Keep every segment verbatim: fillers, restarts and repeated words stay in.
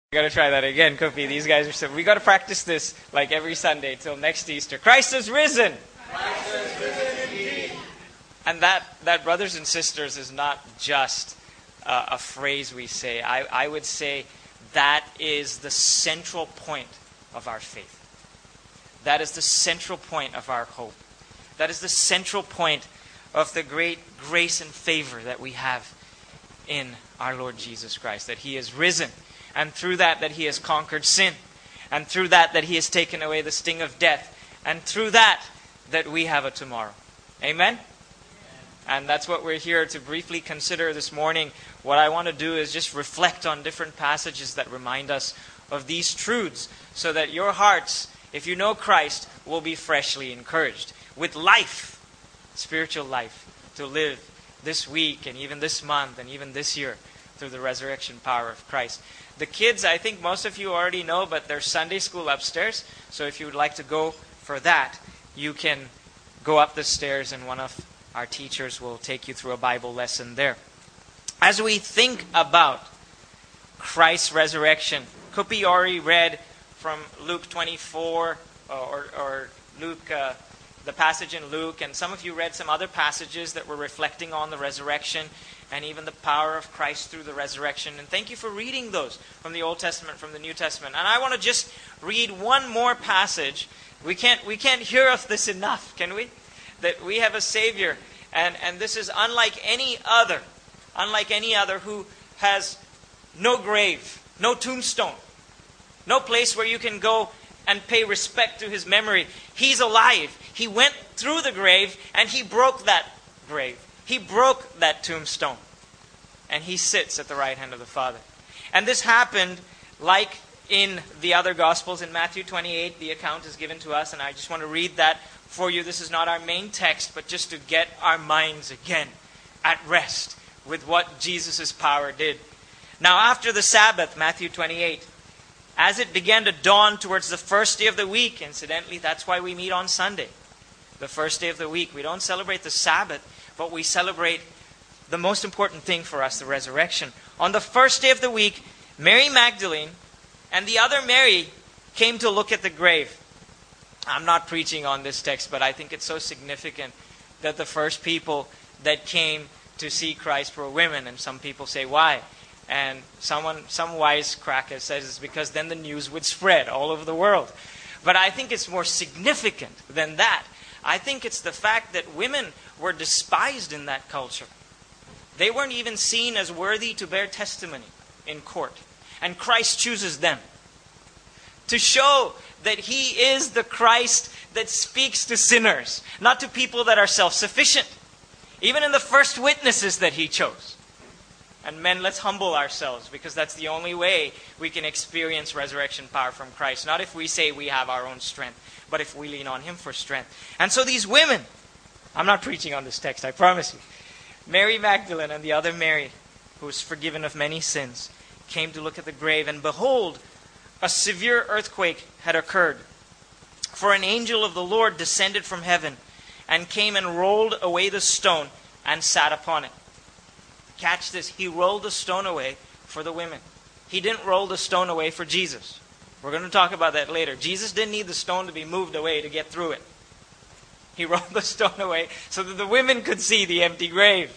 We got to try that again, Kofi. These guys are so... We got to practice this like every Sunday till next Easter. Christ is risen! Christ is risen indeed! And that, that, brothers and sisters, is not just uh, a phrase we say. I, I would say that is the central point of our faith. That is the central point of our hope. That is the central point of the great grace and favor that we have in our Lord Jesus Christ. That He is risen. And through that, that He has conquered sin. And through that, that He has taken away the sting of death. And through that, that we have a tomorrow. Amen? And that's what we're here to briefly consider this morning. What I want to do is just reflect on different passages that remind us of these truths, so that your hearts, if you know Christ, will be freshly encouraged with life, spiritual life, to live this week and even this month and even this year through the resurrection power of Christ. The kids, I think most of you already know, but there's Sunday school upstairs. So if you would like to go for that, you can go up the stairs and one of our teachers will take you through a Bible lesson there. As we think about Christ's resurrection, Kupi already read from Luke twenty-four or, or Luke, uh, the passage in Luke, and some of you read some other passages that were reflecting on the resurrection and even the power of Christ through the resurrection. And thank you for reading those from the Old Testament, from the New Testament. And I want to just read one more passage. We can't we can't hear of this enough, can we? That we have a Savior, and, and this is unlike any other, unlike any other who has no grave, no tombstone, no place where you can go and pay respect to His memory. He's alive. He went through the grave and He broke that grave. He broke that tombstone. And He sits at the right hand of the Father. And this happened like in the other Gospels. In Matthew twenty-eight, the account is given to us. And I just want to read that for you. This is not our main text, but just to get our minds again at rest with what Jesus' power did. Now after the Sabbath, Matthew twenty-eight, as it began to dawn towards the first day of the week, incidentally, that's why we meet on Sunday. The first day of the week. We don't celebrate the Sabbath, but we celebrate the most important thing for us, the resurrection. On the first day of the week, Mary Magdalene and the other Mary came to look at the grave. I'm not preaching on this text, but I think it's so significant that the first people that came to see Christ were women. And some people say, why? And someone, some wise cracker says it's because then the news would spread all over the world. But I think it's more significant than that. I think it's the fact that women were despised in that culture. They weren't even seen as worthy to bear testimony in court. And Christ chooses them to show that He is the Christ that speaks to sinners, not to people that are self-sufficient. Even in the first witnesses that He chose. And men, let's humble ourselves, because that's the only way we can experience resurrection power from Christ. Not if we say we have our own strength, but if we lean on Him for strength. And so these women, I'm not preaching on this text, I promise you. Mary Magdalene and the other Mary, who was forgiven of many sins, came to look at the grave. And behold, a severe earthquake had occurred. For an angel of the Lord descended from heaven and came and rolled away the stone and sat upon it. Catch this. He rolled the stone away for the women. He didn't roll the stone away for Jesus. We're going to talk about that later. Jesus didn't need the stone to be moved away to get through it. He rolled the stone away so that the women could see the empty grave.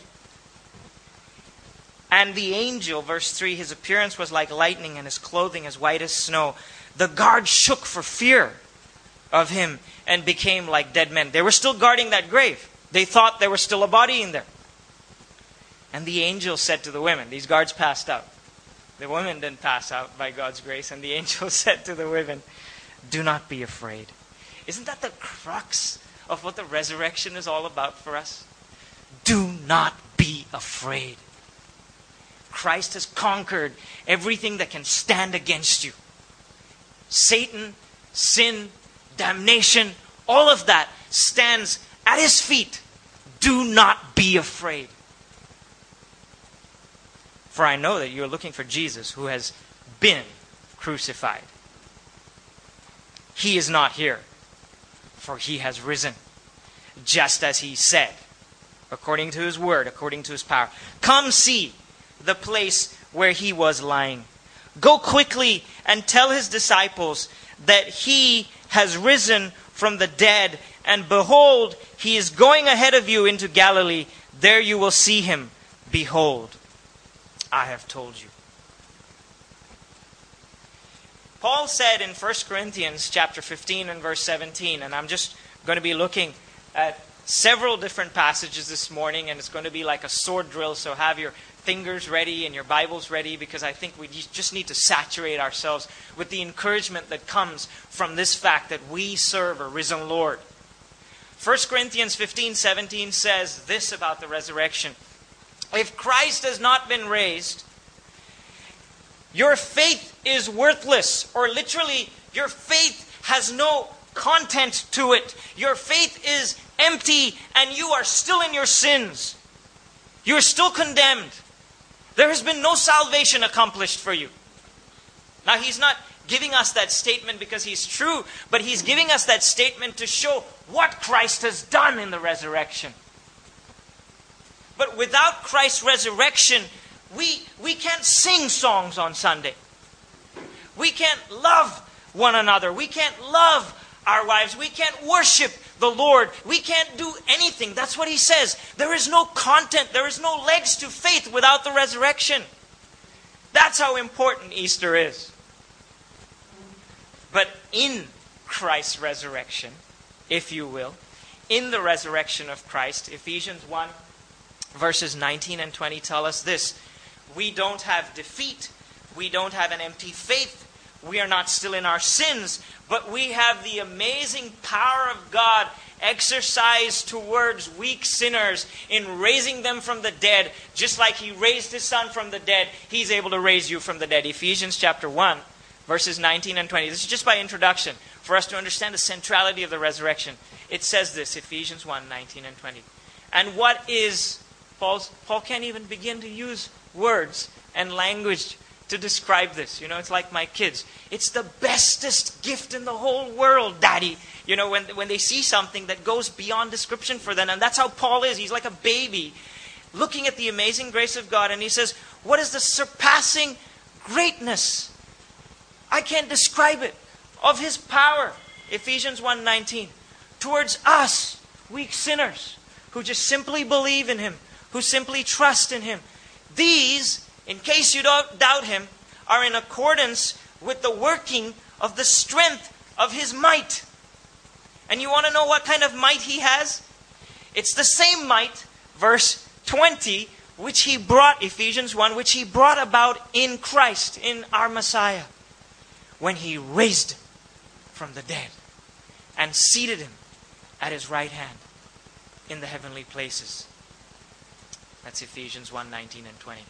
And the angel, verse three, his appearance was like lightning and his clothing as white as snow. The guards shook for fear of him and became like dead men. They were still guarding that grave. They thought there was still a body in there. And the angel said to the women, these guards passed out. The women didn't pass out by God's grace. And the angel said to the women, do not be afraid. Isn't that the crux of what the resurrection is all about for us? Do not be afraid. Christ has conquered everything that can stand against you. Satan, sin, damnation, all of that stands at His feet. Do not be afraid. For I know that you are looking for Jesus, who has been crucified. He is not here, for He has risen, just as He said, according to His word, according to His power. Come see the place where He was lying. Go quickly and tell his disciples that he has risen from the dead, and behold, he is going ahead of you into Galilee. There you will see him. Behold, I have told you. Paul said in First Corinthians chapter fifteen and verse seventeen, and I'm just going to be looking at several different passages this morning, and it's going to be like a sword drill, so have your fingers ready and your Bibles ready, because I think we just need to saturate ourselves with the encouragement that comes from this fact that we serve a risen Lord. First Corinthians fifteen seventeen says this about the resurrection. If Christ has not been raised, your faith is worthless, or literally, your faith has no content to it. Your faith is empty, and you are still in your sins. You are still condemned. There has been no salvation accomplished for you. Now, he's not giving us that statement because he's true, but he's giving us that statement to show what Christ has done in the resurrection. But without Christ's resurrection, we, we can't sing songs on Sunday. We can't love one another. We can't love our wives. We can't worship the Lord. We can't do anything. That's what he says. There is no content. There is no legs to faith without the resurrection. That's how important Easter is. But in Christ's resurrection, if you will, in the resurrection of Christ, Ephesians one, verses nineteen and twenty tell us this. We don't have defeat. We don't have an empty faith. We are not still in our sins, but we have the amazing power of God exercised towards weak sinners in raising them from the dead. Just like he raised his son from the dead, he's able to raise you from the dead. Ephesians chapter one, verses nineteen and twenty. This is just by introduction for us to understand the centrality of the resurrection. It says this, Ephesians one, nineteen and twenty. And what is, Paul's, Paul can't even begin to use words and language to describe this. You know, it's like my kids. It's the bestest gift in the whole world, Daddy. You know, when, when they see something that goes beyond description for them. And that's how Paul is. He's like a baby looking at the amazing grace of God. And he says, what is the surpassing greatness? I can't describe it. Of his power. Ephesians one nineteen. Towards us, weak sinners, who just simply believe in him, who simply trust in him. These, in case you don't doubt him, are in accordance with the working of the strength of his might. And you want to know what kind of might he has? It's the same might, verse twenty, which he brought, Ephesians one, which he brought about in Christ, in our Messiah, when he raised him from the dead and seated him at his right hand in the heavenly places. That's Ephesians one, nineteen and twenty.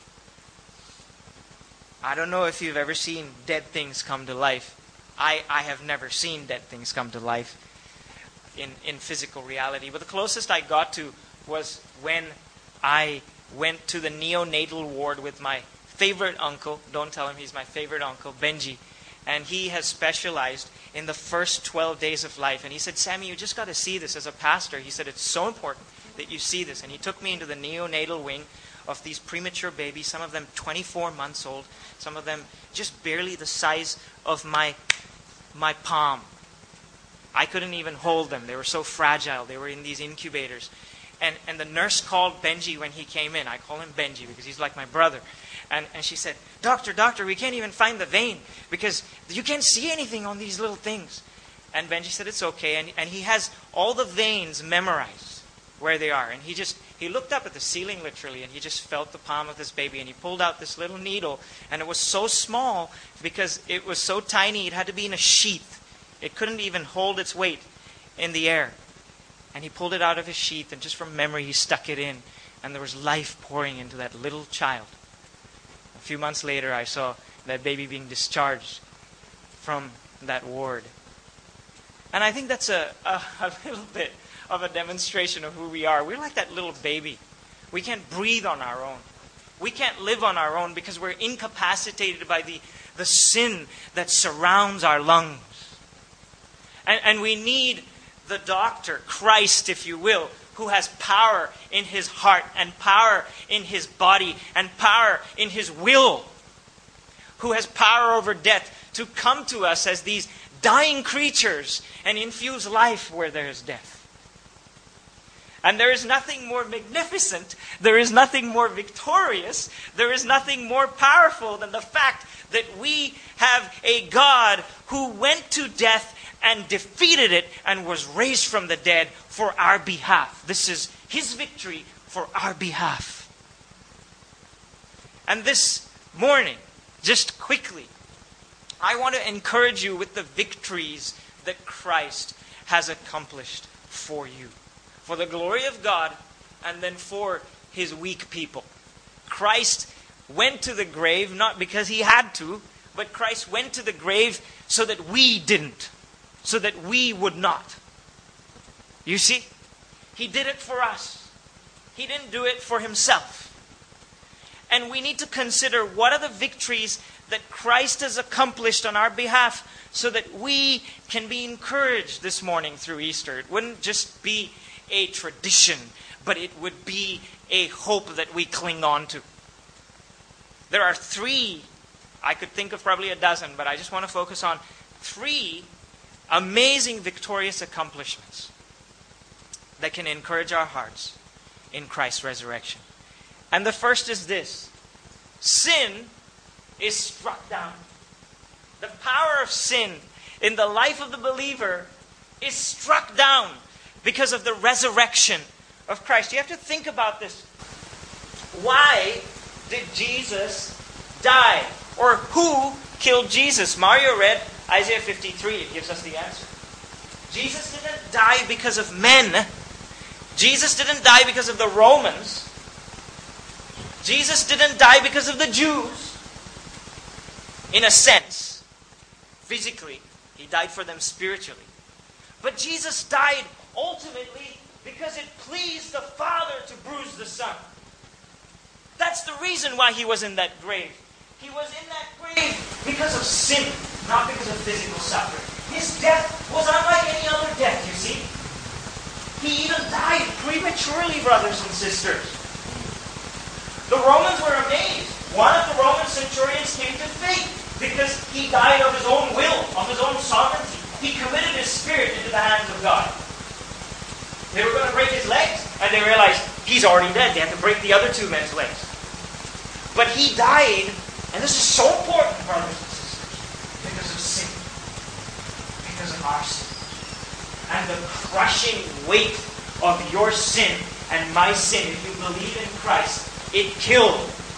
I don't know if you've ever seen dead things come to life. I, I have never seen dead things come to life in, in physical reality. But the closest I got to was when I went to the neonatal ward with my favorite uncle. Don't tell him he's my favorite uncle, Benji. And he has specialized in the first twelve days of life. And he said, Sammy, you just got to see this as a pastor. He said, it's so important that you see this. And he took me into the neonatal wing of these premature babies, some of them twenty-four months old, some of them just barely the size of my, my palm. I couldn't even hold them. They were so fragile. They were in these incubators. And, and the nurse called Benji when he came in. I call him Benji because he's like my brother. And, and she said, Doctor, doctor, we can't even find the vein because you can't see anything on these little things. And Benji said, it's okay. And, and he has all the veins memorized where they are. And he just, he looked up at the ceiling literally and he just felt the palm of this baby and he pulled out this little needle and it was so small because it was so tiny it had to be in a sheath. It couldn't even hold its weight in the air. And he pulled it out of his sheath and just from memory he stuck it in and there was life pouring into that little child. A few months later I saw that baby being discharged from that ward. And I think that's a, a, a little bit of a demonstration of who we are. We're like that little baby. We can't breathe on our own. We can't live on our own because we're incapacitated by the, the sin that surrounds our lungs. And, and we need the doctor, Christ, if you will, who has power in his heart and power in his body and power in his will, who has power over death, to come to us as these dying creatures and infuse life where there is death. And there is nothing more magnificent, there is nothing more victorious, there is nothing more powerful than the fact that we have a God who went to death and defeated it and was raised from the dead for our behalf. This is His victory for our behalf. And this morning, just quickly, I want to encourage you with the victories that Christ has accomplished for you. For the glory of God, and then for His weak people. Christ went to the grave not because He had to, but Christ went to the grave so that we didn't. So that we would not. You see? He did it for us. He didn't do it for Himself. And we need to consider what are the victories that Christ has accomplished on our behalf so that we can be encouraged this morning through Easter. It wouldn't just be a tradition, but it would be a hope that we cling on to. There are three, I could think of probably a dozen, but I just want to focus on three amazing victorious accomplishments that can encourage our hearts in Christ's resurrection. And the first is this: sin is struck down. The power of sin in the life of the believer is struck down because of the resurrection of Christ. You have to think about this. Why did Jesus die? Or who killed Jesus? Mario read Isaiah fifty-three. It gives us the answer. Jesus didn't die because of men. Jesus didn't die because of the Romans. Jesus didn't die because of the Jews. In a sense, physically, He died for them spiritually. But Jesus died ultimately because it pleased the Father to bruise the Son. That's the reason why He was in that grave. He was in that grave because of sin, not because of physical suffering. His death was unlike any other death, you see. He even died prematurely, brothers and sisters. The Romans were amazed. One of the Roman centurions came to faith because he died of his own will, of his own sovereignty. He committed his spirit into the hands of God. They were going to break his legs, and they realized he's already dead. They had to break the other two men's legs. But he died, and this is so important, brothers and sisters, because of sin. Because of our sin. And the crushing weight of your sin and my sin, if you believe in Christ, it killed.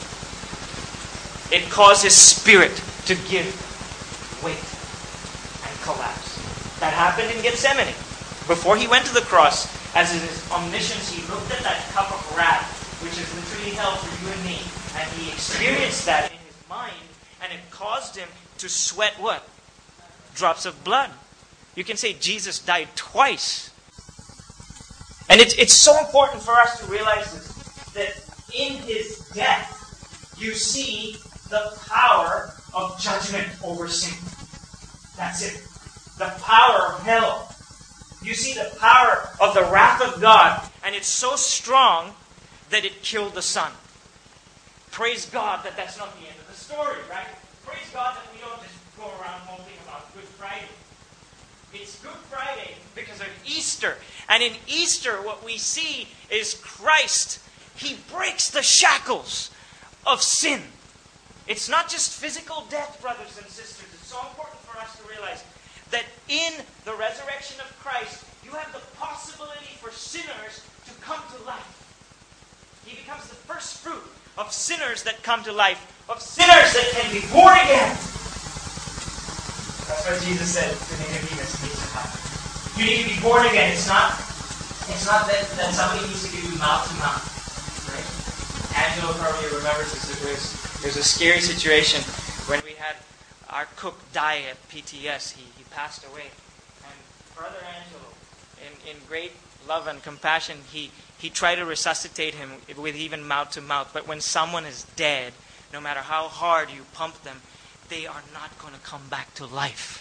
It caused His spirit to give weight and collapse. That happened in Gethsemane. Before He went to the cross, as in His omniscience, He looked at that cup of wrath, which is literally hell for you and me, and He experienced that in His mind, and it caused Him to sweat what? Drops of blood. You can say Jesus died twice. And it's, it's so important for us to realize this, that in His death, you see the power of judgment over sin. That's it. The power of hell. You see the power of the wrath of God, and it's so strong that it killed the Son. Praise God that that's not the end of the story, right? Praise God that we don't just go around hoping about Good Friday. It's Good Friday because of Easter. And in Easter, what we see is Christ. He breaks the shackles of sin. It's not just physical death, brothers and sisters. It's so important for us to realize that in the resurrection of Christ, you have the possibility for sinners to come to life. He becomes the first fruit of sinners that come to life, of sinners that can be born again. That's what Jesus said to Nicodemus. You need to be born again. It's not, it's not that, that somebody needs to give you mouth to mouth. Right? Angelo probably remembers this. It was, it was a scary situation when we had our cook die at P T S. He, he passed away. And Brother Angelo, in, in great love and compassion, he, he tried to resuscitate him with even mouth to mouth. But when someone is dead, no matter how hard you pump them, they are not going to come back to life.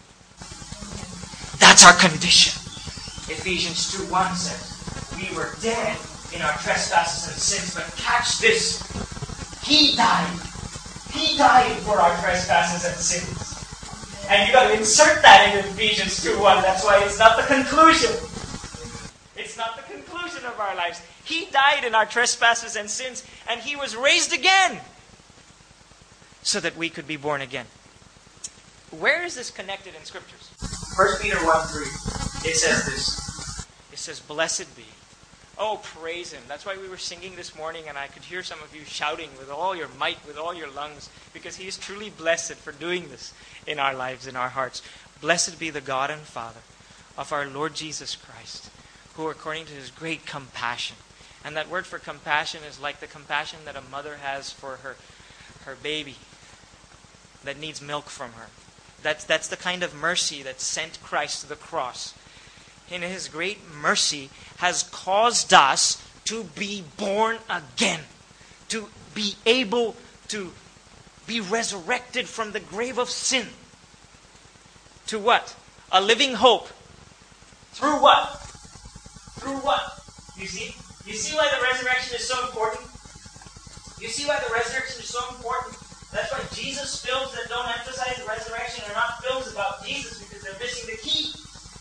That's our condition. Ephesians two one says, we were dead in our trespasses and sins, but catch this. He died. He died for our trespasses and sins. And you got to insert that into Ephesians two one. That's why it's not the conclusion. It's not the conclusion of our lives. He died in our trespasses and sins, and He was raised again so that we could be born again. Where is this connected in Scriptures? First Peter one three. It says this. It says, "Blessed be." Oh, praise Him. That's why we were singing this morning, and I could hear some of you shouting with all your might, with all your lungs, because He is truly blessed for doing this in our lives, in our hearts. Blessed be the God and Father of our Lord Jesus Christ, who according to His great compassion. And that word for compassion is like the compassion that a mother has for her, her baby that needs milk from her. That's, that's the kind of mercy that sent Christ to the cross. In His great mercy has caused us to be born again. To be able to be resurrected from the grave of sin. To what? A living hope. Through what? Through what? You see? You see why the resurrection is so important? You see why the resurrection is so important? That's why Jesus films that don't emphasize the resurrection are not films about Jesus, because they're missing the key.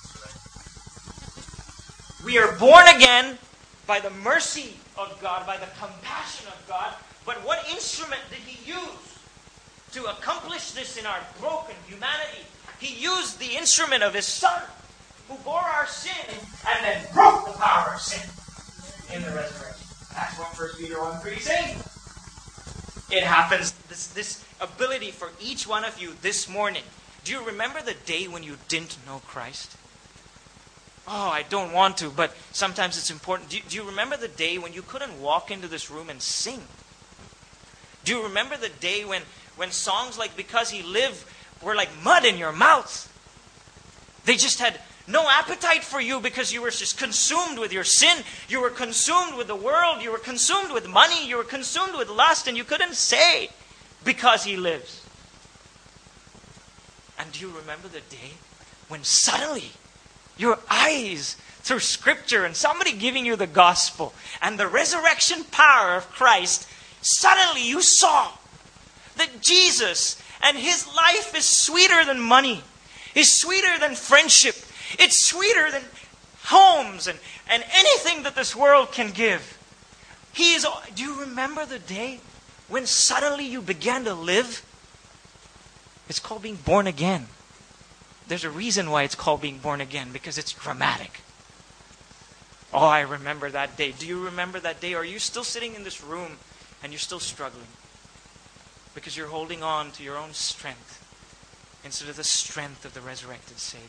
We are born again by the mercy of God, by the compassion of God. But what instrument did He use to accomplish this in our broken humanity? He used the instrument of His Son, who bore our sin and then broke the power of sin in the resurrection. That's what First Peter one three is saying. It happens, this, this ability for each one of you this morning. Do you remember the day when you didn't know Christ? Oh, I don't want to, but sometimes it's important. Do you, do you remember the day when you couldn't walk into this room and sing? Do you remember the day when, when songs like Because He Lived were like mud in your mouth? They just had no appetite for you because you were just consumed with your sin. You were consumed with the world. You were consumed with money. You were consumed with lust, and you couldn't say, "Because He lives." And do you remember the day when suddenly your eyes through Scripture and somebody giving you the gospel and the resurrection power of Christ, suddenly you saw that Jesus and His life is sweeter than money, is sweeter than friendship, it's sweeter than homes and, and anything that this world can give. He is. Do you remember the day when suddenly you began to live? It's called being born again. There's a reason why it's called being born again, because it's dramatic. Oh, I remember that day. Do you remember that day? Or are you still sitting in this room and you're still struggling? Because you're holding on to your own strength instead of the strength of the resurrected Savior.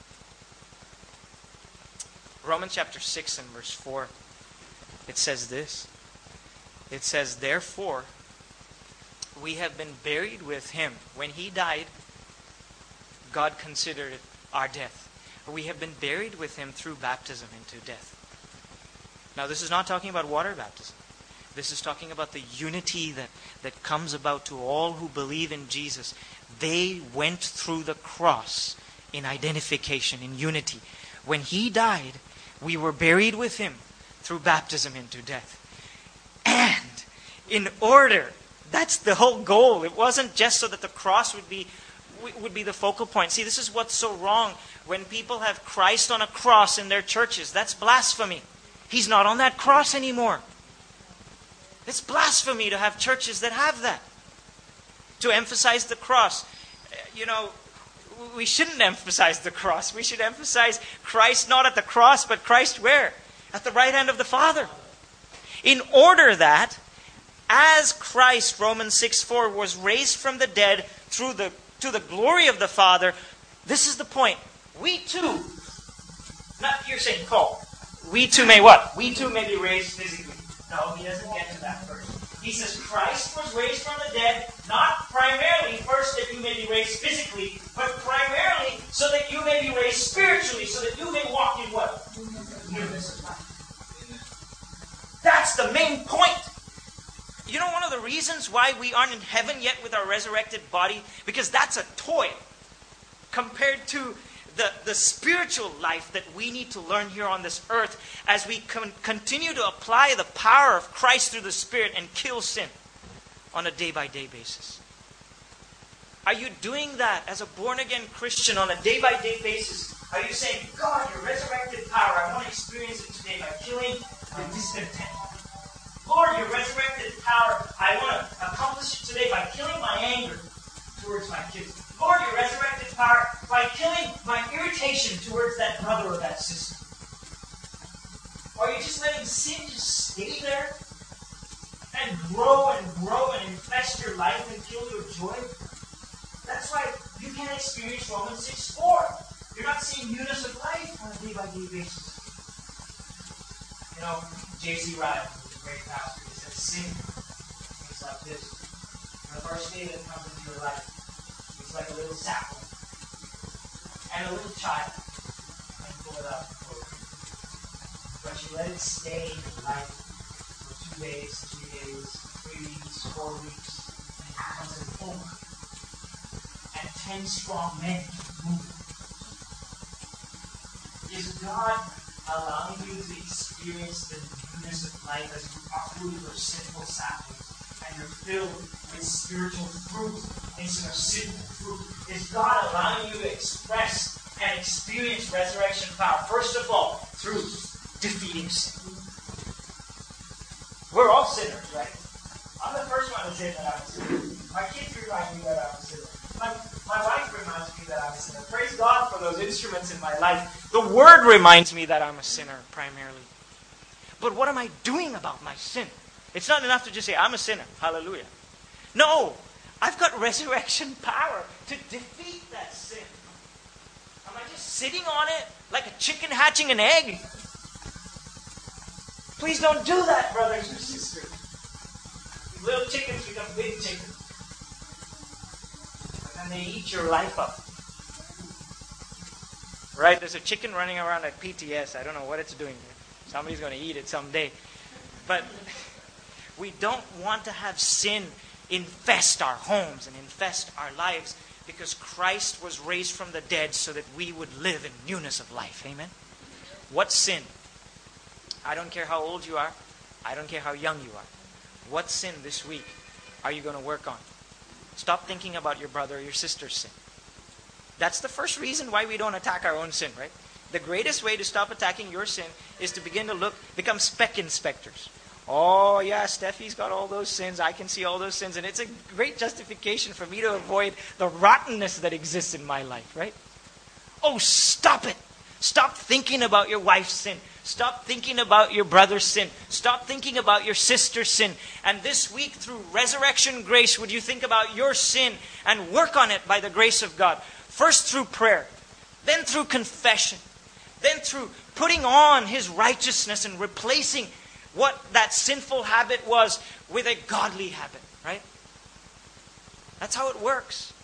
Romans chapter six and verse four, it says this. It says, "Therefore, we have been buried with Him." When He died, God considered it our death. We have been buried with Him through baptism into death. Now, this is not talking about water baptism. This is talking about the unity that, that comes about to all who believe in Jesus. They went through the cross in identification, in unity. When He died, we were buried with Him through baptism into death. And in order, that's the whole goal. It wasn't just so that the cross would be would be the focal point. See, this is what's so wrong. When people have Christ on a cross in their churches, that's blasphemy. He's not on that cross anymore. It's blasphemy to have churches that have that. To emphasize the cross. You know, we shouldn't emphasize the cross. We should emphasize Christ not at the cross, but Christ where? At the right hand of the Father. In order that, as Christ, Romans six four, was raised from the dead through the to the glory of the Father, this is the point. We too, not you're saying Paul, we too may what? We too may be raised physically. No, he doesn't get to that first. He says Christ was raised from the dead, not primarily first that you may be raised physically, but primarily so that you may be raised spiritually, so that you may walk in what? Newness of life. That's the main point. You know one of the reasons why we aren't in heaven yet with our resurrected body? Because that's a toy compared to the, the spiritual life that we need to learn here on this earth as we con- continue to apply the power of Christ through the Spirit and kill sin on a day-by-day basis. Are you doing that as a born-again Christian on a day-by-day basis? Are you saying, God, your resurrected power, I want to experience it today by killing the discontent. Lord, your resurrected power, I want to accomplish it today by killing my anger towards my kids. Lord, your resurrected power, by killing my irritation towards that brother or that sister. Or are you just letting sin just stay there and grow and grow and infest your life and kill your joy? That's why you can't experience Romans six four. You're not seeing newness of life on a day-by-day basis. You know, J C Ryle, who's a great pastor, he says, sin is like this. The first day that comes into your life, it's like a little sapling. And a little child. And pull it up and pull it. But you let it stay in life for two days, three days, three weeks, four weeks, and it becomes an oak. And ten strong men move. Is God allowing you to experience the newness of life as you uproot your sinful saplings and you're filled with spiritual fruit instead of sinful fruit? Is God allowing you to express and experience resurrection power? First of all, through defeating sin. We're all sinners, right? I'm the first one to say that I'm a sinner. My kids remind me that I'm a sinner. My, my wife reminds me that I'm a sinner. Praise God for those instruments in my life. The Word reminds me that I'm a sinner, primarily. But what am I doing about my sin? It's not enough to just say, I'm a sinner. Hallelujah. No. I've got resurrection power to defeat that sin. Am I just sitting on it like a chicken hatching an egg? Please don't do that, brothers and sisters. These little chickens become big chickens. And they eat your life up. Right? There's a chicken running around at P T S. I don't know what it's doing. Somebody's going to eat it someday. But we don't want to have sin infest our homes and infest our lives because Christ was raised from the dead so that we would live in newness of life. Amen? What sin? I don't care how old you are. I don't care how young you are. What sin this week are you going to work on? Stop thinking about your brother or your sister's sin. That's the first reason why we don't attack our own sin, right? The greatest way to stop attacking your sin is to begin to look, become speck inspectors. Oh, yeah, Steffi's got all those sins. I can see all those sins. And it's a great justification for me to avoid the rottenness that exists in my life, right? Oh, stop it. Stop thinking about your wife's sin. Stop thinking about your brother's sin. Stop thinking about your sister's sin. And this week, through resurrection grace, would you think about your sin and work on it by the grace of God? First through prayer, then through confession, then through putting on His righteousness and replacing what that sinful habit was with a godly habit, right? That's how it works.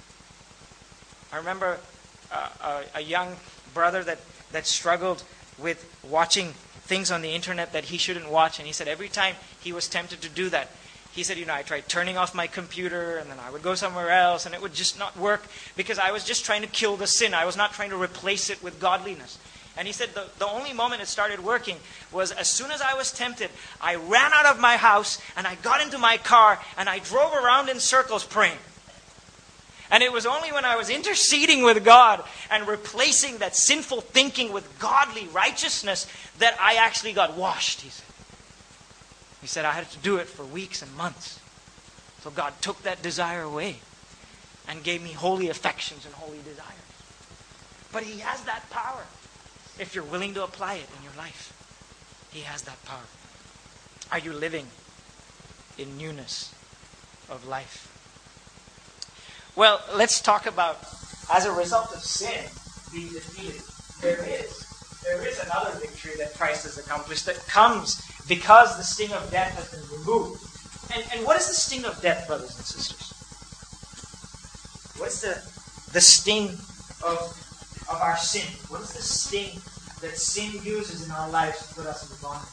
I remember uh, a, a young brother that, that struggled with watching things on the internet that he shouldn't watch. And he said every time he was tempted to do that, he said, you know, I tried turning off my computer and then I would go somewhere else and it would just not work because I was just trying to kill the sin. I was not trying to replace it with godliness. And he said the, the only moment it started working was as soon as I was tempted, I ran out of my house and I got into my car and I drove around in circles praying. And it was only when I was interceding with God and replacing that sinful thinking with godly righteousness that I actually got washed, he said. He said I had to do it for weeks and months. So God took that desire away and gave me holy affections and holy desires. But He has that power if you're willing to apply it in your life. He has that power. Are you living in newness of life? Well, let's talk about, as a result of sin being defeated, there is, there is another victory that Christ has accomplished that comes because the sting of death has been removed. And, and what is the sting of death, brothers and sisters? What's the, the sting of, of our sin? What is the sting that sin uses in our lives to put us in bondage?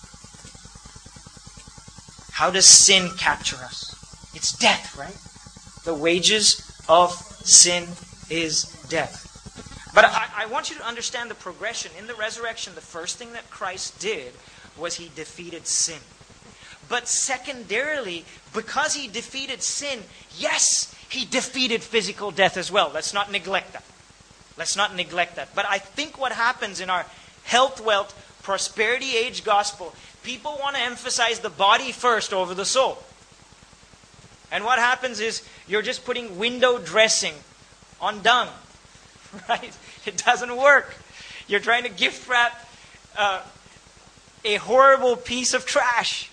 How does sin capture us? It's death, right? The wages of sin is death. But I, I want you to understand the progression. In the resurrection, the first thing that Christ did was He defeated sin. But secondarily, because He defeated sin, yes, He defeated physical death as well. Let's not neglect that. Let's not neglect that. But I think what happens in our health, wealth, prosperity age gospel, people want to emphasize the body first over the soul. And what happens is you're just putting window dressing on dung. Right? It doesn't work. You're trying to gift wrap uh, a horrible piece of trash.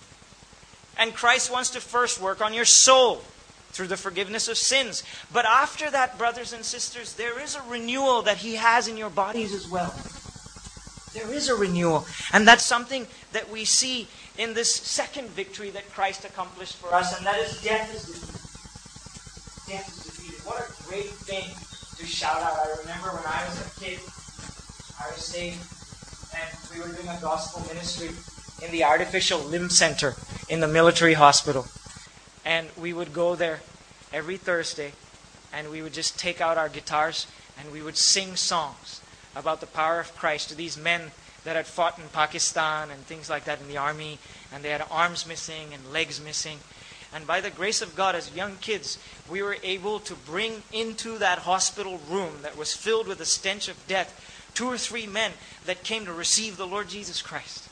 And Christ wants to first work on your soul through the forgiveness of sins. But after that, brothers and sisters, there is a renewal that He has in your bodies as well. There is a renewal. And that's something that we see in this second victory that Christ accomplished for us, and that is death is defeated. Death is defeated. What a great thing to shout out. I remember when I was a kid, I was saved, and we were doing a gospel ministry in the Artificial Limb Center in the military hospital. And we would go there every Thursday, and we would just take out our guitars, and we would sing songs about the power of Christ to these men that had fought in Pakistan and things like that in the army, and they had arms missing and legs missing. And by the grace of God, as young kids, we were able to bring into that hospital room that was filled with the stench of death two or three men that came to receive the Lord Jesus Christ.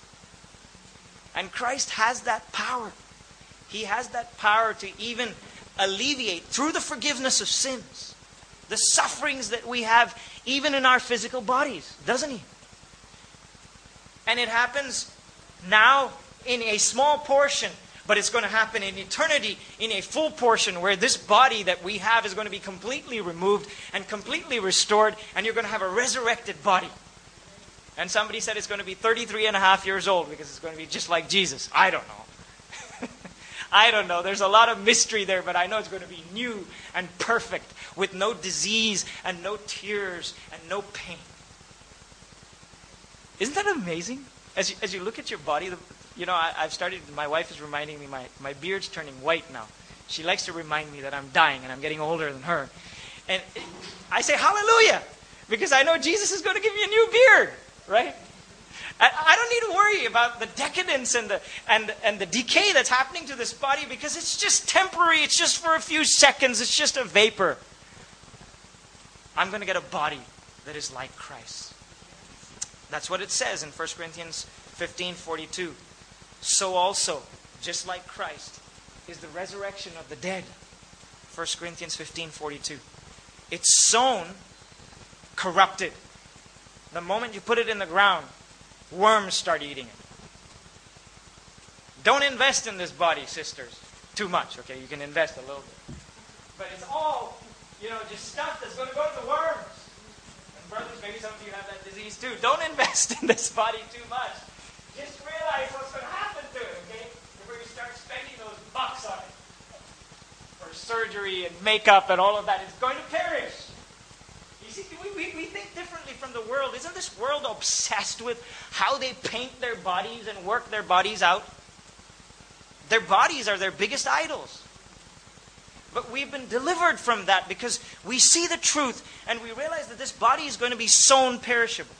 And Christ has that power. He has that power to even alleviate, through the forgiveness of sins, the sufferings that we have even in our physical bodies, doesn't He? And it happens now in a small portion, but it's going to happen in eternity in a full portion, where this body that we have is going to be completely removed and completely restored, and you're going to have a resurrected body. And somebody said it's going to be thirty-three and a half years old because it's going to be just like Jesus. I don't know. I don't know. There's a lot of mystery there, but I know it's going to be new and perfect, with no disease and no tears and no pain. Isn't that amazing? As you, as you look at your body, the, you know, I, I've started, my wife is reminding me, my, my beard's turning white now. She likes to remind me that I'm dying and I'm getting older than her. And it, I say, hallelujah, because I know Jesus is going to give me a new beard, right? I, I don't need to worry about the decadence and the, and, and the decay that's happening to this body, because it's just temporary. It's just for a few seconds. It's just a vapor. I'm going to get a body that is like Christ. That's what it says in First Corinthians fifteen forty-two. So also, just like Christ, is the resurrection of the dead. First Corinthians fifteen forty-two. It's sown, corrupted. The moment you put it in the ground, worms start eating it. Don't invest in this body, sisters, too much. Okay, you can invest a little bit. But it's all, you know, just stuff that's going to go to the worms. And brothers, maybe some of you have that disease too. Don't invest in this body too much. Just realize what's going to happen to it, okay? Before you start spending those bucks on it. For surgery and makeup and all of that, it's going to perish. You see, we, we, we think differently from the world. Isn't this world obsessed with how they paint their bodies and work their bodies out? Their bodies are their biggest idols. But we've been delivered from that because we see the truth and we realize that this body is going to be sown perishable.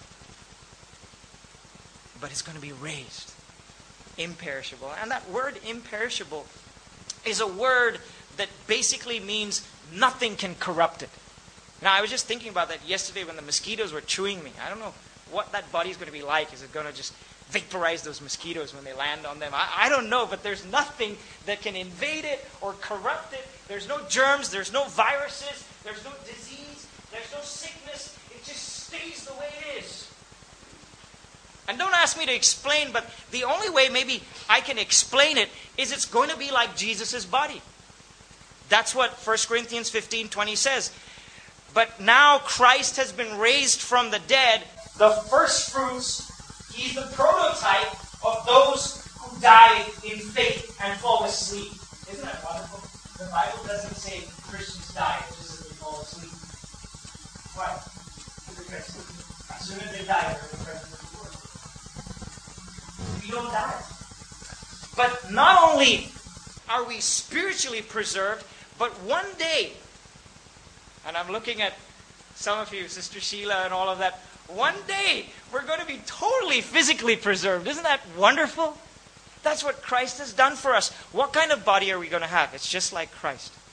But it's going to be raised imperishable. And that word imperishable is a word that basically means nothing can corrupt it. Now, I was just thinking about that yesterday when the mosquitoes were chewing me. I don't know what that body is going to be like. Is it going to just vaporize those mosquitoes when they land on them? I, I don't know, but there's nothing that can invade it or corrupt it. There's no germs. There's no viruses. There's no disease. There's no sickness. It just stays the way it is. And don't ask me to explain, but the only way maybe I can explain it is it's going to be like Jesus' body. That's what First Corinthians fifteen twenty says. But now Christ has been raised from the dead, the first fruits. He's the prototype of those who die in faith and fall asleep. Isn't that wonderful? The Bible doesn't say Christians die, it just says they fall asleep. Why? Because as soon as they die, they're in the presence of the Lord. We don't die. But not only are we spiritually preserved, but one day, and I'm looking at some of you, Sister Sheila and all of that, one day we're going to be totally physically preserved. Isn't that wonderful? That's what Christ has done for us. What kind of body are we going to have? It's just like Christ.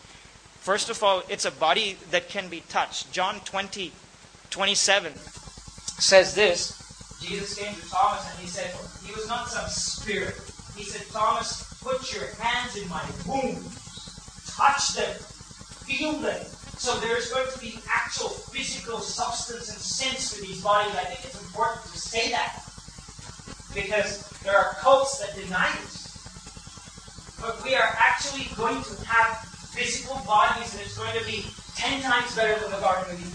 First of all, it's a body that can be touched. John twenty, twenty-seven says this. Jesus came to Thomas and he said, he was not some spirit. He said, Thomas, put your hands in my wounds. Touch them. Feel them. So there's going to be actual physical substance and sense to these bodies. I think it's important to say that. Because there are cults that deny this. But we are actually going to have physical bodies, and it's going to be ten times better than the Garden of Eden.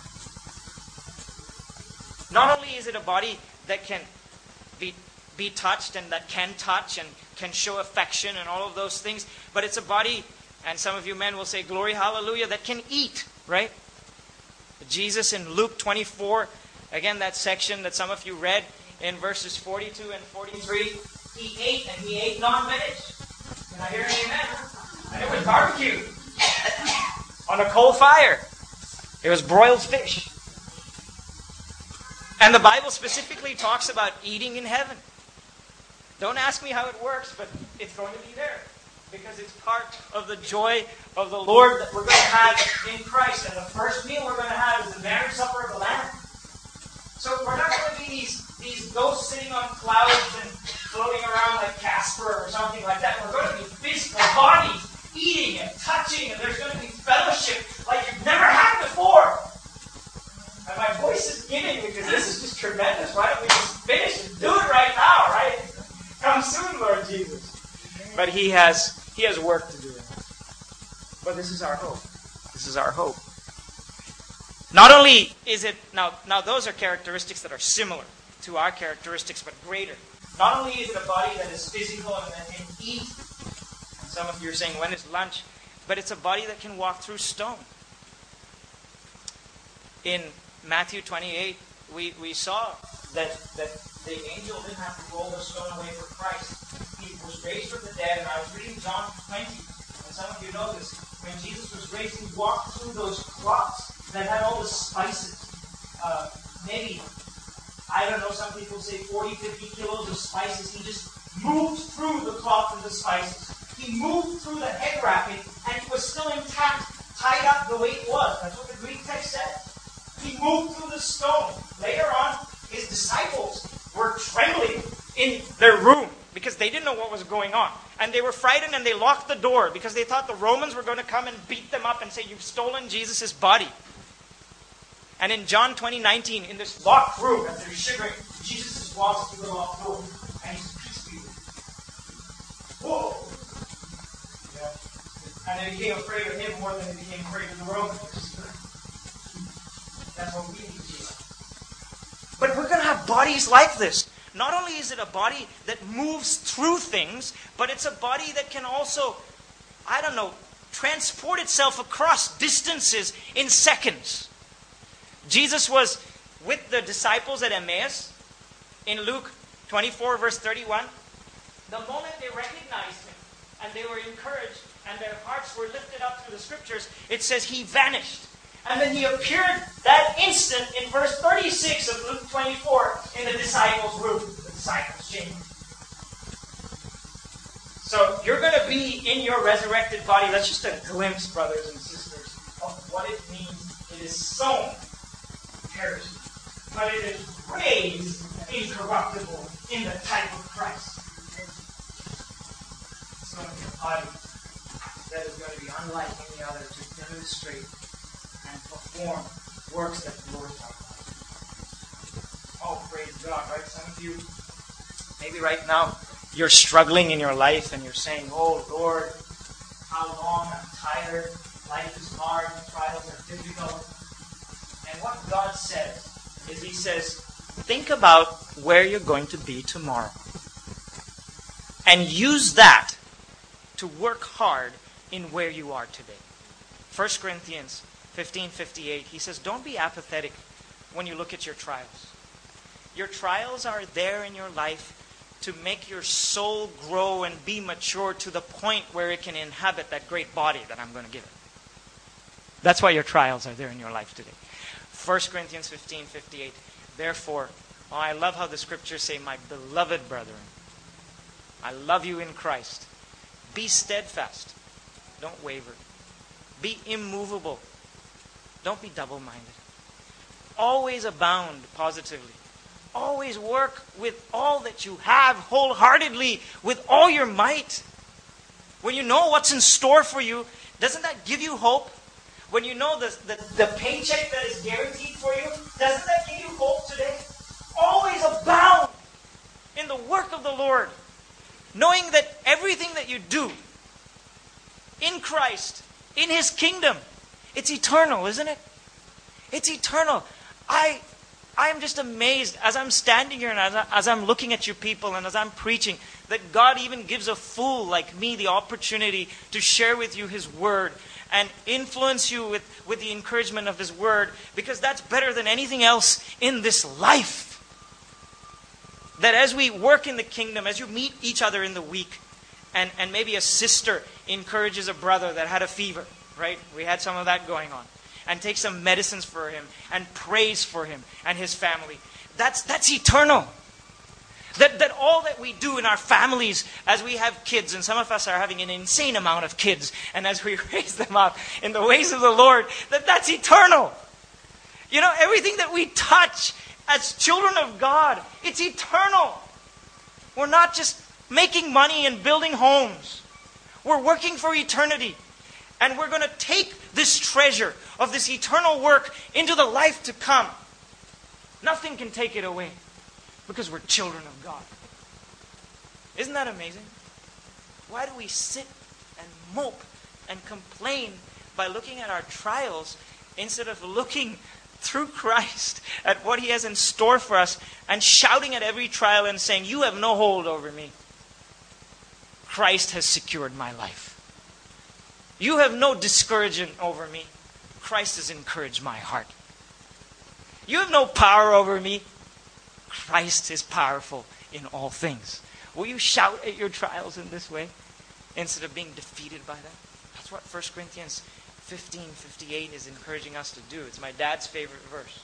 Not only is it a body that can be, be touched and that can touch and can show affection and all of those things, but it's a body, and some of you men will say, glory, hallelujah, that can eat, right? Jesus in Luke twenty-four, again, that section that some of you read in verses forty-two and forty-three, he ate and he ate non-veg. Can I hear an amen? And it was barbecue on a coal fire. It was broiled fish. And the Bible specifically talks about eating in heaven. Don't ask me how it works, but it's going to be there. Because it's part of the joy of the Lord that we're going to have in Christ. And the first meal we're going to have is the marriage supper of the Lamb. So we're not going to be these, these ghosts sitting on clouds and floating around like Casper or something like that. We're going to be physical bodies, eating and touching, and there's going to be fellowship like you've never had before. And my voice is giving because this is just tremendous. Why don't we just finish and do it right now, right? Come soon, Lord Jesus. But He has He has work to do. But this is our hope. This is our hope. Not only is it now now those are characteristics that are similar to our characteristics, but greater. Not only is it a body that is physical and that can eat, and some of you are saying, when is lunch? But it's a body that can walk through stone. In Matthew twenty-eight, we, we saw that, that the angel didn't have to roll the stone away for Christ. He was raised from the dead, and I was reading John twenty, and some of you know this. When Jesus was raised, He walked through those cloths that had all the spices. Uh, maybe, I don't know, some people say forty, fifty kilos of spices. He just moved through the cloth and the spices. He moved through the head wrapping, and it was still intact, tied up the way it was. That's what the Greek text said. He moved through the stone. Later on, His disciples were trembling in their room because they didn't know what was going on. And they were frightened and they locked the door because they thought the Romans were going to come and beat them up and say, you've stolen Jesus' body. And in John twenty nineteen, in this locked room, as they're shivering, Jesus walks through the locked door and He's peace be with you. Whoa! Yeah. And they became afraid of Him more than they became afraid of the Romans. That's what we need to be like. But we're going to have bodies like this. Not only is it a body that moves through things, but it's a body that can also, I don't know, transport itself across distances in seconds. Jesus was with the disciples at Emmaus in Luke twenty-four, verse thirty-one. The moment they recognized Him and they were encouraged and their hearts were lifted up through the Scriptures, it says He vanished. And then He appeared that instant in verse thirty-six of Luke twenty-four in the disciples' room, the disciples' chamber. So you're going to be in your resurrected body. That's just a glimpse, brothers and sisters, of what it means. It is sown, perishing, but it is raised incorruptible in the type of Christ. It's going to be a body that is going to be unlike any other to demonstrate and perform works that glorify God. Oh, praise God, right? Some of you, maybe right now, you're struggling in your life and you're saying, oh, Lord, how long? I'm tired. Life is hard. Trials are difficult. And what God says is He says, think about where you're going to be tomorrow. And use that to work hard in where you are today. First Corinthians fifteen fifty-eight, he says, don't be apathetic when you look at your trials. Your trials are there in your life to make your soul grow and be mature to the point where it can inhabit that great body that I'm going to give it. That's why your trials are there in your life today. First Corinthians fifteen fifty-eight, therefore, oh, I love how the Scriptures say, my beloved brethren, I love you in Christ. Be steadfast. Don't waver. Be immovable. Don't be double-minded. Always abound positively. Always work with all that you have wholeheartedly, with all your might. When you know what's in store for you, doesn't that give you hope? When you know the, the, the paycheck that is guaranteed for you, doesn't that give you hope today? Always abound in the work of the Lord, knowing that everything that you do in Christ, in His kingdom, it's eternal, isn't it? It's eternal. I I am just amazed as I'm standing here and as, I, as I'm looking at you people and as I'm preaching that God even gives a fool like me the opportunity to share with you His Word and influence you with, with the encouragement of His Word, because that's better than anything else in this life. That as we work in the kingdom, as you meet each other in the week, and, and maybe a sister encourages a brother that had a fever, right? We had some of that going on. And take some medicines for him and prays for him and his family. That's that's eternal. That that all that we do in our families as we have kids, and some of us are having an insane amount of kids, and as we raise them up in the ways of the Lord, that that's eternal. You know, everything that we touch as children of God, it's eternal. We're not just making money and building homes. We're working for eternity. And we're going to take this treasure of this eternal work into the life to come. Nothing can take it away because we're children of God. Isn't that amazing? Why do we sit and mope and complain by looking at our trials instead of looking through Christ at what He has in store for us and shouting at every trial and saying, "You have no hold over me. Christ has secured my life. You have no discouragement over me. Christ has encouraged my heart. You have no power over me. Christ is powerful in all things." Will you shout at your trials in this way instead of being defeated by them? That's what First Corinthians fifteen fifty-eight is encouraging us to do. It's my dad's favorite verse.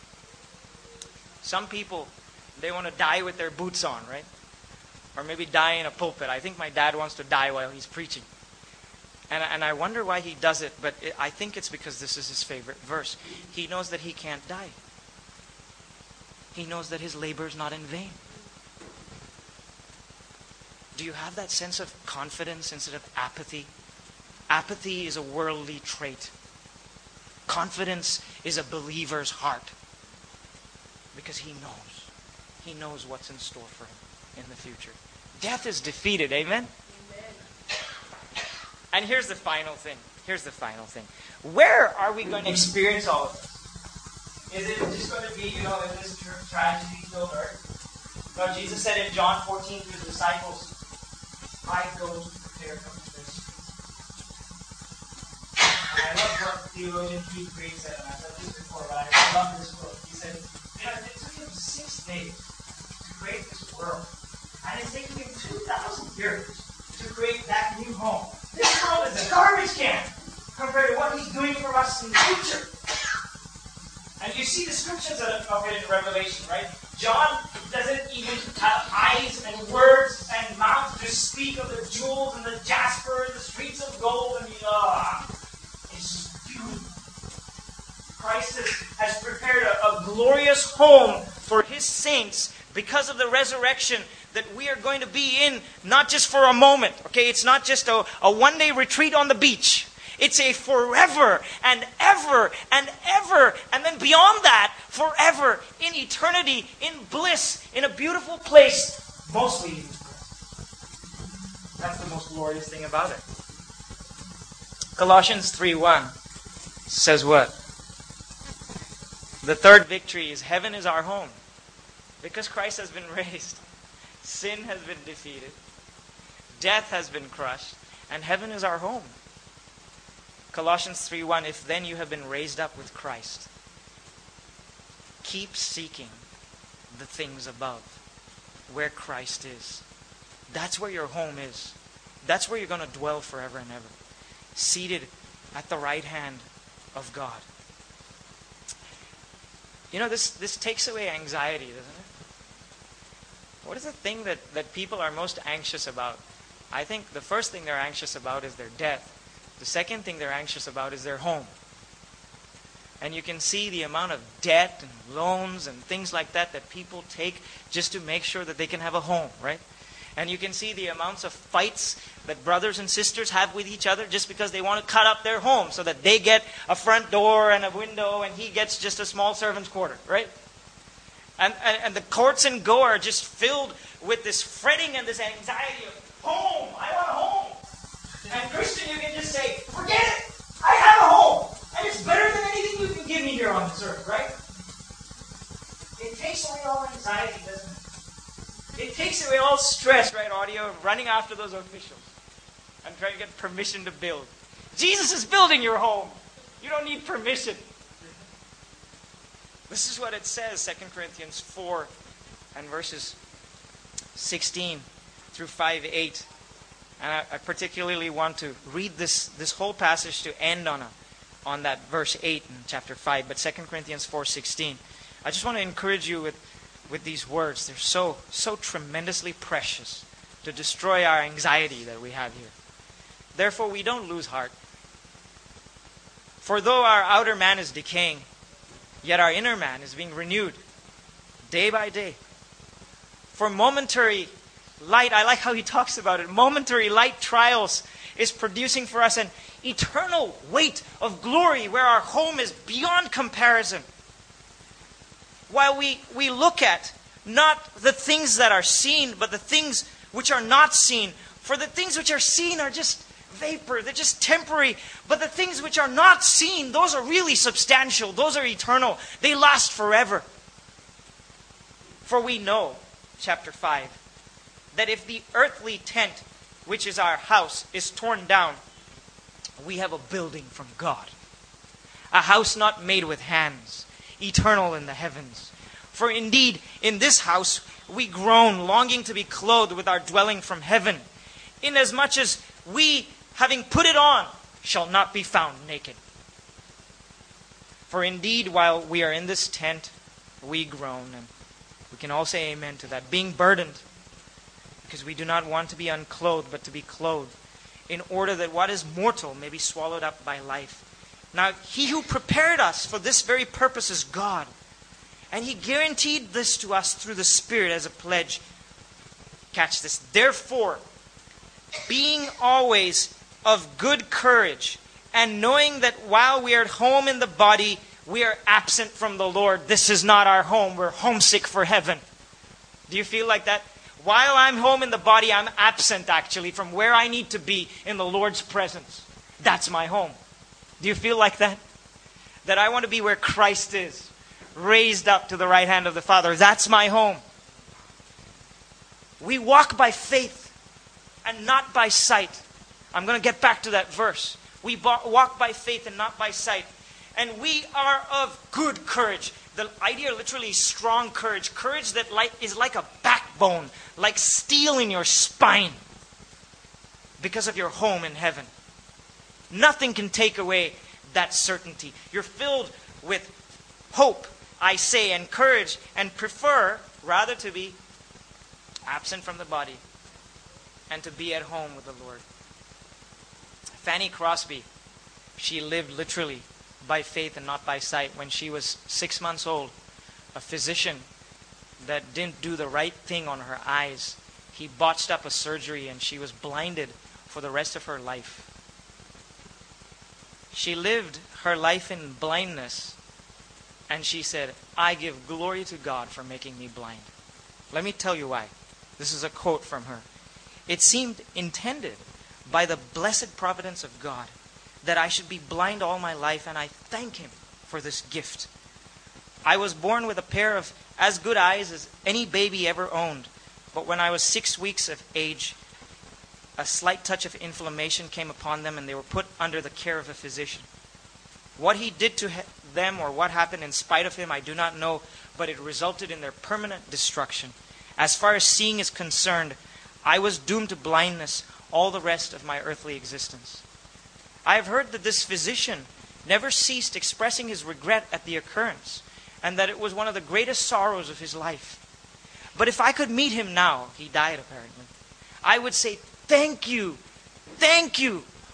Some people, they want to die with their boots on, right? Or maybe die in a pulpit. I think my dad wants to die while he's preaching. And, and I wonder why he does it, but it, I think it's because this is his favorite verse. He knows that he can't die. He knows that his labor is not in vain. Do you have that sense of confidence instead of apathy? Apathy is a worldly trait. Confidence is a believer's heart. Because he knows. He knows what's in store for him in the future. Death is defeated, amen? And here's the final thing. Here's the final thing. Where are we going to experience all of this? Is it just going to be, you know, in this tragedy-filled earth? No, Jesus said in John fourteen to the disciples, "I go to prepare a place." And I love what theologian Keith Green said, and I've said this before, but I love this quote. He said, you know, it took him six days to create this world. And it's taking him two thousand years to create that new home. This world is a garbage can compared to what He's doing for us in the future. And you see the scriptures of it in Revelation, right? John doesn't even have eyes and words and mouth to speak of the jewels and the jasper and the streets of gold. And ah, it's beautiful. Christ has, has prepared a, a glorious home for His saints because of the resurrection that we are going to be in, not just for a moment. Okay, it's not just a, a one-day retreat on the beach. It's a forever and ever and ever, and then beyond that, forever, in eternity, in bliss, in a beautiful place, mostly in His presence. That's the most glorious thing about it. Colossians three one says what? The third victory is heaven is our home. Because Christ has been raised, sin has been defeated, death has been crushed, and heaven is our home. Colossians three one, if then you have been raised up with Christ, keep seeking the things above, where Christ is. That's where your home is. That's where you're going to dwell forever and ever. Seated at the right hand of God. You know, this, this takes away anxiety, doesn't it? What is the thing that, that people are most anxious about? I think the first thing they're anxious about is their death. The second thing they're anxious about is their home. And you can see the amount of debt and loans and things like that that people take just to make sure that they can have a home, right? And you can see the amounts of fights that brothers and sisters have with each other just because they want to cut up their home so that they get a front door and a window and he gets just a small servant's quarter, right? And, and, and the courts and go are just filled with this fretting and this anxiety of home, I want a home. And Christian, you can just say, forget it, I have a home. And it's better than anything you can give me here on this earth, right? It takes away all anxiety, doesn't it? It takes away all stress, right, audio, running after those officials and trying to get permission to build. Jesus is building your home. You don't need permission. This is what it says, Second Corinthians four and verses sixteen through five eight. And I, I particularly want to read this, this whole passage to end on a on that verse eight in chapter five, but Second Corinthians four sixteen. I just want to encourage you with, with these words. They're so, so tremendously precious to destroy our anxiety that we have here. Therefore, we don't lose heart. For though our outer man is decaying, yet our inner man is being renewed day by day. For momentary light, I like how he talks about it, momentary light trials is producing for us an eternal weight of glory where our home is beyond comparison. While we, we look at not the things that are seen, but the things which are not seen. For the things which are seen are just vapor, they're just temporary. But the things which are not seen, those are really substantial, those are eternal. They last forever. For we know, chapter five, that if the earthly tent, which is our house, is torn down, we have a building from God. A house not made with hands, eternal in the heavens. For indeed, in this house we groan, longing to be clothed with our dwelling from heaven, inasmuch as we, having put it on, shall not be found naked. For indeed, while we are in this tent, we groan, and we can all say amen to that, being burdened, because we do not want to be unclothed, but to be clothed, in order that what is mortal may be swallowed up by life. Now, he who prepared us for this very purpose is God. And he guaranteed this to us through the Spirit as a pledge. Catch this. Therefore, being always of good courage, and knowing that while we are at home in the body, we are absent from the Lord. This is not our home. We're homesick for heaven. Do you feel like that? While I'm home in the body, I'm absent actually from where I need to be in the Lord's presence. That's my home. Do you feel like that? That I want to be where Christ is, raised up to the right hand of the Father. That's my home. We walk by faith and not by sight. I'm going to get back to that verse. We walk by faith and not by sight. And we are of good courage. The idea literally is strong courage. Courage that like, is like a backbone, like steel in your spine because of your home in heaven. Nothing can take away that certainty. You're filled with hope, I say, and courage, and prefer rather to be absent from the body and to be at home with the Lord. Fanny Crosby, she lived literally by faith and not by sight. When she was six months old, a physician that didn't do the right thing on her eyes, he botched up a surgery and she was blinded for the rest of her life. She lived her life in blindness, and she said, I give glory to God for making me blind. Let me tell you why. This is a quote from her. It seemed intended by the blessed providence of God that I should be blind all my life, and I thank Him for this gift. I was born with a pair of as good eyes as any baby ever owned, but when I was six weeks of age, a slight touch of inflammation came upon them, and they were put under the care of a physician. What he did to them or what happened in spite of him, I do not know, but it resulted in their permanent destruction. As far as seeing is concerned, I was doomed to blindness all the rest of my earthly existence. I have heard that this physician never ceased expressing his regret at the occurrence, and that it was one of the greatest sorrows of his life. But if I could meet him now, he died apparently, I would say, thank you, thank you.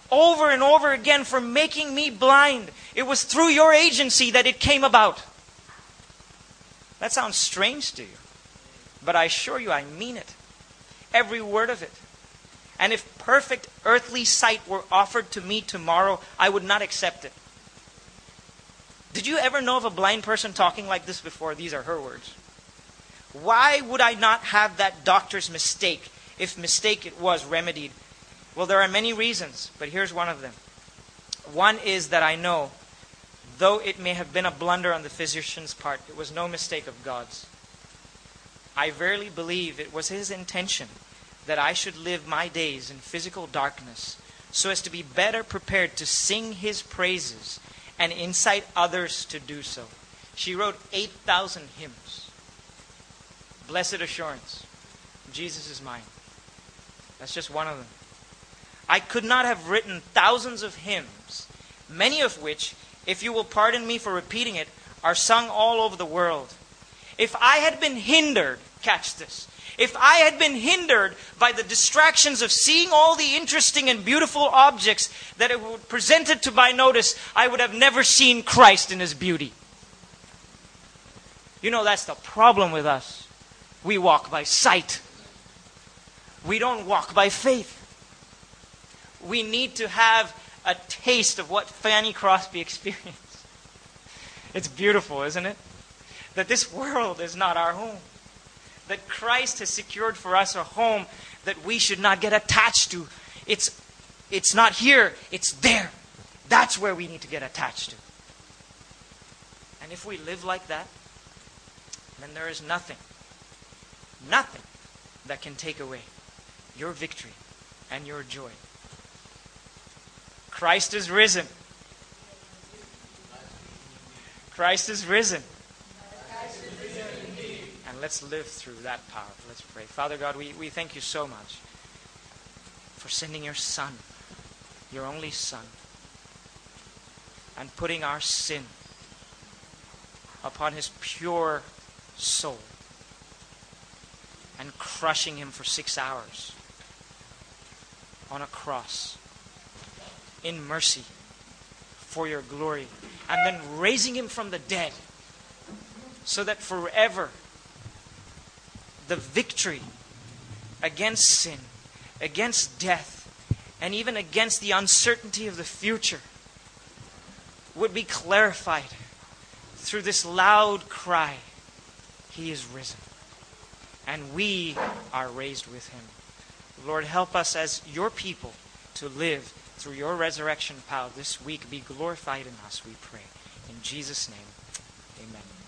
over and over again for making me blind. It was through your agency that it came about. That sounds strange to you, but I assure you I mean it. Every word of it. And if perfect earthly sight were offered to me tomorrow, I would not accept it. Did you ever know of a blind person talking like this before? These are her words. Why would I not have that doctor's mistake, if mistake it was, remedied? Well, there are many reasons, but here's one of them. One is that I know, though it may have been a blunder on the physician's part, it was no mistake of God's. I verily believe it was His intention that I should live my days in physical darkness so as to be better prepared to sing His praises and incite others to do so. She wrote eight thousand hymns. Blessed assurance, Jesus is mine. That's just one of them. I could not have written thousands of hymns, many of which, if you will pardon me for repeating it, are sung all over the world. If I had been hindered, catch this, if I had been hindered by the distractions of seeing all the interesting and beautiful objects that it would presented to my notice, I would have never seen Christ in His beauty. You know, that's the problem with us. We walk by sight. We don't walk by faith. We need to have a taste of what Fanny Crosby experienced. It's beautiful, isn't it? That this world is not our home. That Christ has secured for us a home that we should not get attached to. It's, it's not here, it's there. That's where we need to get attached to. And if we live like that, then there is nothing, nothing that can take away your victory and your joy. Christ is risen. Christ is risen. And let's live through that power. Let's pray. Father God, we, we thank you so much for sending your Son, your only Son, and putting our sin upon His pure soul and crushing Him for six hours on a cross in mercy for your glory, and then raising Him from the dead so that forever the victory against sin, against death, and even against the uncertainty of the future would be clarified through this loud cry, He is risen. And we are raised with Him. Lord, help us as your people to live through your resurrection power this week. Be glorified in us, we pray. In Jesus' name, amen.